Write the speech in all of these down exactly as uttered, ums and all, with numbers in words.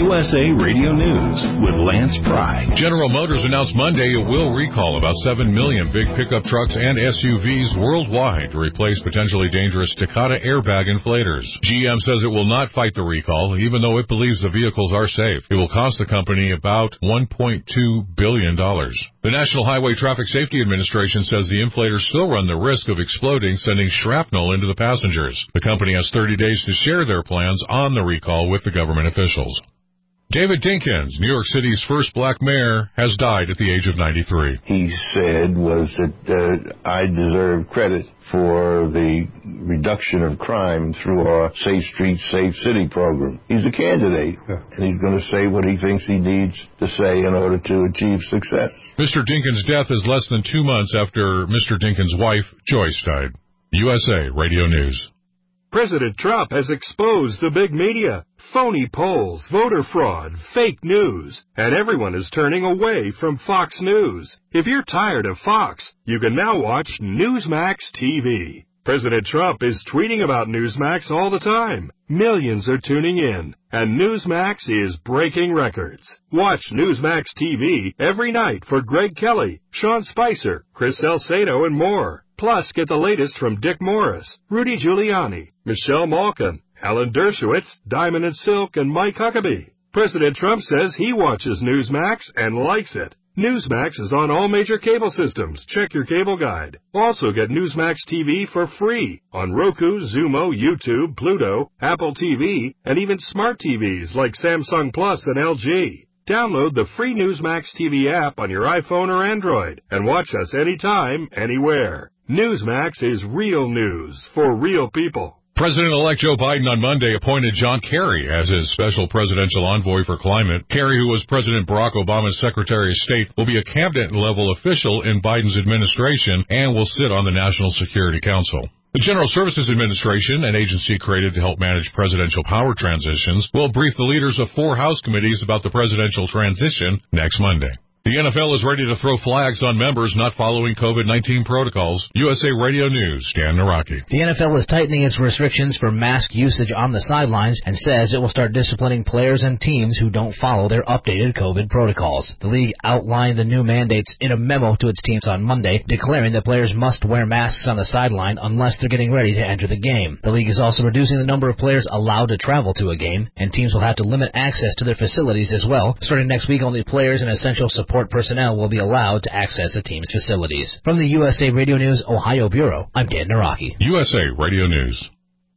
U S A Radio News with Lance Pry. General Motors announced Monday it will recall about seven million big pickup trucks and S U Vs worldwide to replace potentially dangerous Takata airbag inflators. G M says it will not fight the recall, even though it believes the vehicles are safe. It will cost the company about one point two billion dollars. The National Highway Traffic Safety Administration says the inflators still run the risk of exploding, sending shrapnel into the passengers. The company has thirty days to share their plans on the recall with the government officials. David Dinkins, New York City's first black mayor, has died at the age of ninety-three. He said was that uh, I deserve credit for the reduction of crime through our Safe Streets, Safe City program. He's a candidate, yeah. and he's going to say what he thinks he needs to say in order to achieve success. Mister Dinkins' death is less than two months after Mister Dinkins' wife, Joyce, died. U S A Radio News. President Trump has exposed the big media, phony polls, voter fraud, fake news, and everyone is turning away from Fox News. If you're tired of Fox, you can now watch Newsmax T V. President Trump is tweeting about Newsmax all the time. Millions are tuning in, and Newsmax is breaking records. Watch Newsmax T V every night for Greg Kelly, Sean Spicer, Chris Salcedo, and more. Plus, get the latest from Dick Morris, Rudy Giuliani, Michelle Malkin, Alan Dershowitz, Diamond and Silk, and Mike Huckabee. President Trump says he watches Newsmax and likes it. Newsmax is on all major cable systems. Check your cable guide. Also get Newsmax T V for free on Roku, Xumo, YouTube, Pluto, Apple T V, and even smart T Vs like Samsung Plus and L G. Download the free Newsmax T V app on your iPhone or Android and watch us anytime, anywhere. Newsmax is real news for real people. President-elect Joe Biden on Monday appointed John Kerry as his special presidential envoy for climate. Kerry, who was President Barack Obama's Secretary of State, will be a cabinet-level official in Biden's administration and will sit on the National Security Council. The General Services Administration, an agency created to help manage presidential power transitions, will brief the leaders of four House committees about the presidential transition next Monday. The N F L is ready to throw flags on members not following COVID nineteen protocols. U S A Radio News, Dan Naraki. The N F L is tightening its restrictions for mask usage on the sidelines and says it will start disciplining players and teams who don't follow their updated COVID protocols. The league outlined the new mandates in a memo to its teams on Monday, declaring that players must wear masks on the sideline unless they're getting ready to enter the game. The league is also reducing the number of players allowed to travel to a game, and teams will have to limit access to their facilities as well. Starting next week, only players and essential support personnel will be allowed to access a team's facilities. From the U S A Radio News Ohio Bureau, I'm Dan Naraki. U S A Radio News.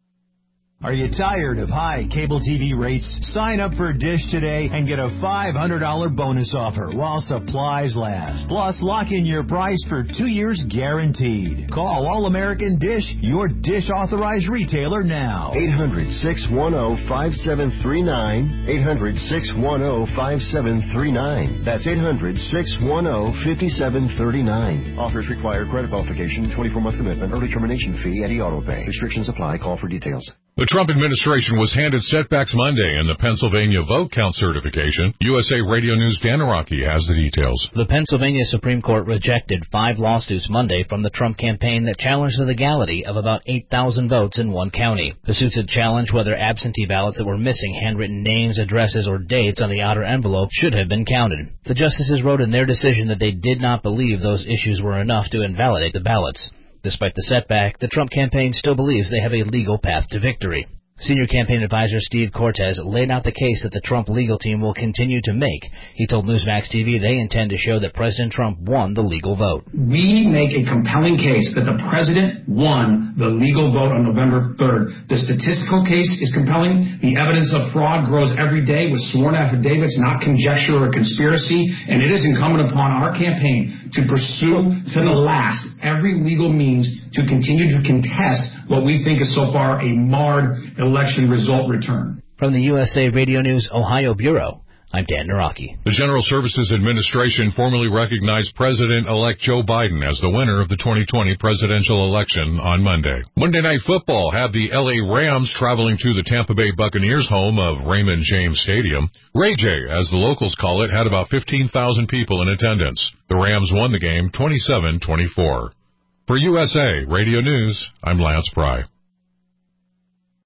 Are you tired of high cable T V rates? Sign up for Dish today and get a five hundred dollars bonus offer while supplies last. Plus, lock in your price for two years guaranteed. Call All-American Dish, your Dish authorized retailer now. eight hundred, six one zero, five seven three nine. eight hundred, six one zero, five seven three nine. That's eight hundred, six one zero, five seven three nine. Offers require credit qualification, twenty-four month commitment, early termination fee, and e-auto pay. Restrictions apply. Call for details. The Trump administration was handed setbacks Monday in the Pennsylvania vote count certification. U S A Radio News' Dan Naraki has the details. The Pennsylvania Supreme Court rejected five lawsuits Monday from the Trump campaign that challenged the legality of about eight thousand votes in one county. The suits had challenged whether absentee ballots that were missing handwritten names, addresses, or dates on the outer envelope should have been counted. The justices wrote in their decision that they did not believe those issues were enough to invalidate the ballots. Despite the setback, the Trump campaign still believes they have a legal path to victory. Senior campaign advisor Steve Cortez laid out the case that the Trump legal team will continue to make. He told Newsmax T V they intend to show that President Trump won the legal vote. We make a compelling case that the president won the legal vote on November third. The statistical case is compelling. The evidence of fraud grows every day with sworn affidavits, not conjecture or conspiracy. And it is incumbent upon our campaign to pursue to the last every legal means to continue to contest what we think is so far a marred election result return. From the U S A Radio News Ohio Bureau, I'm Dan Naraki. The General Services Administration formally recognized President-elect Joe Biden as the winner of the twenty twenty presidential election on Monday. Monday Night Football had the L A Rams traveling to the Tampa Bay Buccaneers home of Raymond James Stadium. Ray J, as the locals call it, had about fifteen thousand people in attendance. The Rams won the game twenty-seven twenty-four. For U S A Radio News, I'm Lance Pry.